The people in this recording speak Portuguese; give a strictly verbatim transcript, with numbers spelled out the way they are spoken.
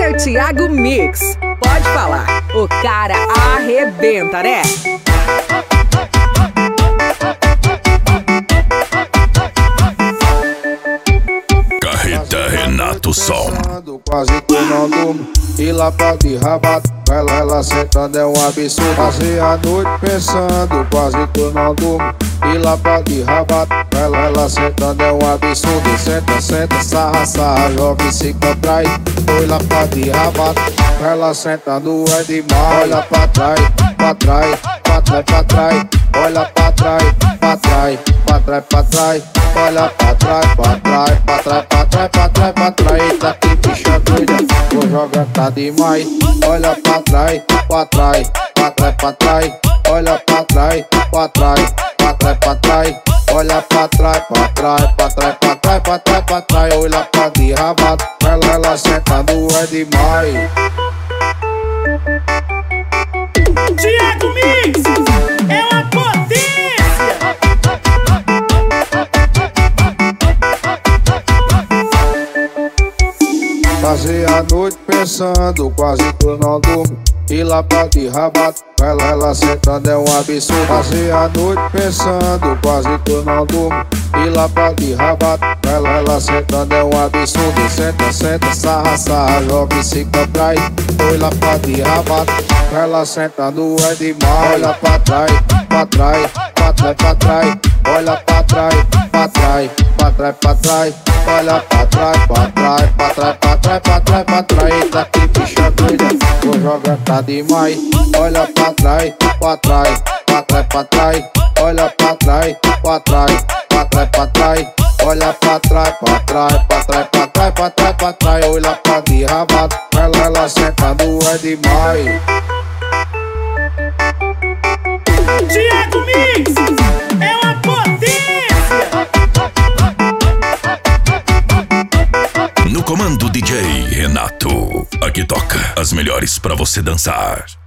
é o Thiago Mix. Pode falar, o cara arrebenta, né? Carreta Renato Som. Quase que eu não durmo, e lá pra de rabato, ela, ela sentando é um absurdo. Passei a noite pensando, quase que eu não durmo, e lá pra de rabato, ela, ela sentando é um absurdo. Senta, senta, sarra, sarra, jovem se contrai, foi lá pra de rabato, ela sentando é demais. Olha pra trás, pra trás, pra trás, pra trás, olha pra trás, pra trás, pra trás, pra trás, olha pra trás, pra trás, pra trás, pra trás, pra trás, pra trás. Eita que bicha doida, vou jogar tá demais. Olha pra trás, pra trás, pra trás, pra trás, olha pra trás, pra trás, pra trás, pra trás, olha pra trás, pra trás, pra trás, pra trás, pra trás, pra trás, olha pra de rabato, ela, ela sentando é demais. Thiago Mix é uma potência. Passei a noite pensando, quase que eu não durmo, e lá pra de rabato, ela, ela sentando é um absurdo. Passei a noite pensando, quase que eu não durmo, e lá pra de rabato, ela, ela sentando é um absurdo. Senta, senta, sarra, sarra, jovem se contrai, foi lá pra de rabato, ela sentando é demais. Olha pra trás, pra trás, pra trás, pra trás, olha pra trás, pra trás, pra trás, pra trás, olha pra trás, pra trás, pra trás, pra trás, pra trás, pra trás. Eita que bicha doida, vou jogar tá demais. Olha pra trás, pra trás, pra trás, pra trás, olha pra trás, pra trás, pra trás, pra trás, olha pra trás, pra trás, pra trás, pra trás, pra trás, pra trás, olha pra de rabato, ela, ela sentando é demais. Thiago Mix é uma potência. No comando D J Renato. Aqui toca as melhores pra você dançar.